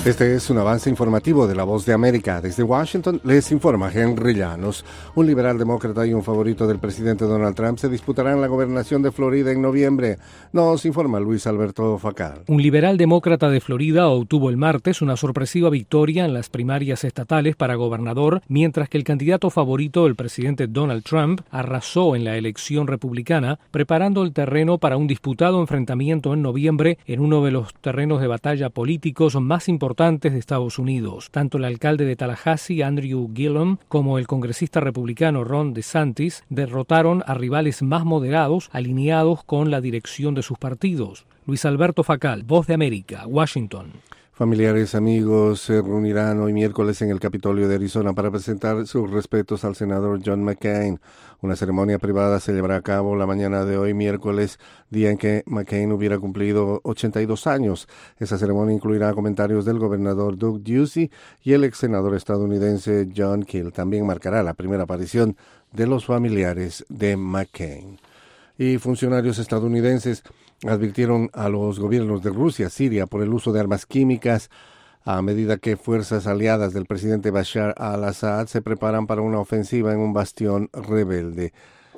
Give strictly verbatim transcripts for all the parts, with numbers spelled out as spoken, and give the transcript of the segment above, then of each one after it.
Este es un avance informativo de La Voz de América. Desde Washington les informa Henry Llanos. Un liberal demócrata y un favorito del presidente Donald Trump se disputarán la gobernación de Florida en noviembre. Nos informa Luis Alberto Facal. Un liberal demócrata de Florida obtuvo el martes una sorpresiva victoria en las primarias estatales para gobernador, mientras que el candidato favorito del presidente Donald Trump arrasó en la elección republicana, preparando el terreno para un disputado enfrentamiento en noviembre en uno de los terrenos de batalla políticos más importantes de Estados Unidos. Tanto el alcalde de Tallahassee, Andrew Gillum, como el congresista republicano Ron DeSantis derrotaron a rivales más moderados alineados con la dirección de sus partidos. Luis Alberto Facal, Voz de América, Washington. Familiares, amigos se reunirán hoy miércoles en el Capitolio de Arizona para presentar sus respetos al senador John McCain. Una ceremonia privada se llevará a cabo la mañana de hoy miércoles, día en que McCain hubiera cumplido ochenta y dos años. Esa ceremonia incluirá comentarios del gobernador Doug Ducey y el ex senador estadounidense John Keel. También marcará la primera aparición de los familiares de McCain. Y funcionarios estadounidenses advirtieron a los gobiernos de Rusia y Siria por el uso de armas químicas a medida que fuerzas aliadas del presidente Bashar al-Assad se preparan para una ofensiva en un bastión rebelde.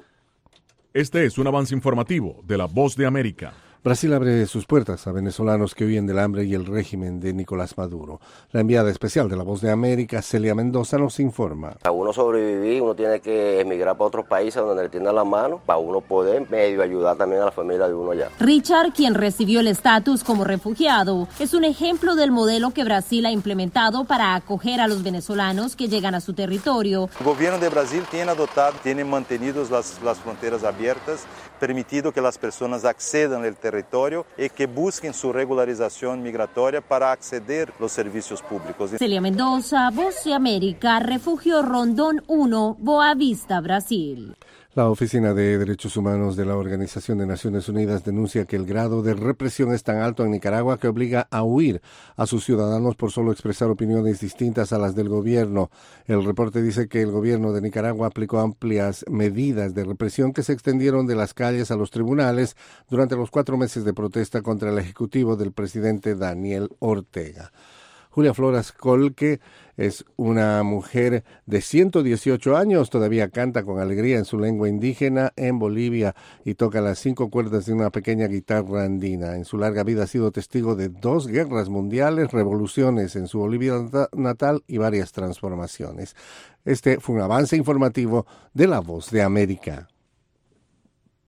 Este es un avance informativo de La Voz de América. Brasil abre sus puertas a venezolanos que huyen del hambre y el régimen de Nicolás Maduro. La enviada especial de La Voz de América, Celia Mendoza, nos informa. Para uno sobrevivir, uno tiene que emigrar para otros países donde le tiendan la mano, para uno poder medio ayudar también a la familia de uno allá. Richard, quien recibió el estatus como refugiado, es un ejemplo del modelo que Brasil ha implementado para acoger a los venezolanos que llegan a su territorio. El gobierno de Brasil tiene adoptado, tiene mantenido las, las fronteras abiertas, permitido que las personas accedan al territorio y que busquen su regularización migratoria para acceder a los servicios públicos. Celia Mendoza, Voz de América, Refugio Rondón uno, Boa Vista, Brasil. La Oficina de Derechos Humanos de la Organización de Naciones Unidas denuncia que el grado de represión es tan alto en Nicaragua que obliga a huir a sus ciudadanos por solo expresar opiniones distintas a las del gobierno. El reporte dice que el gobierno de Nicaragua aplicó amplias medidas de represión que se extendieron de las calles a los tribunales durante los cuatro meses de protesta contra el ejecutivo del presidente Daniel Ortega. Julia Flores Colque es una mujer de ciento dieciocho años, todavía canta con alegría en su lengua indígena en Bolivia y toca las cinco cuerdas de una pequeña guitarra andina. En su larga vida ha sido testigo de dos guerras mundiales, revoluciones en su Bolivia natal y varias transformaciones. Este fue un avance informativo de La Voz de América.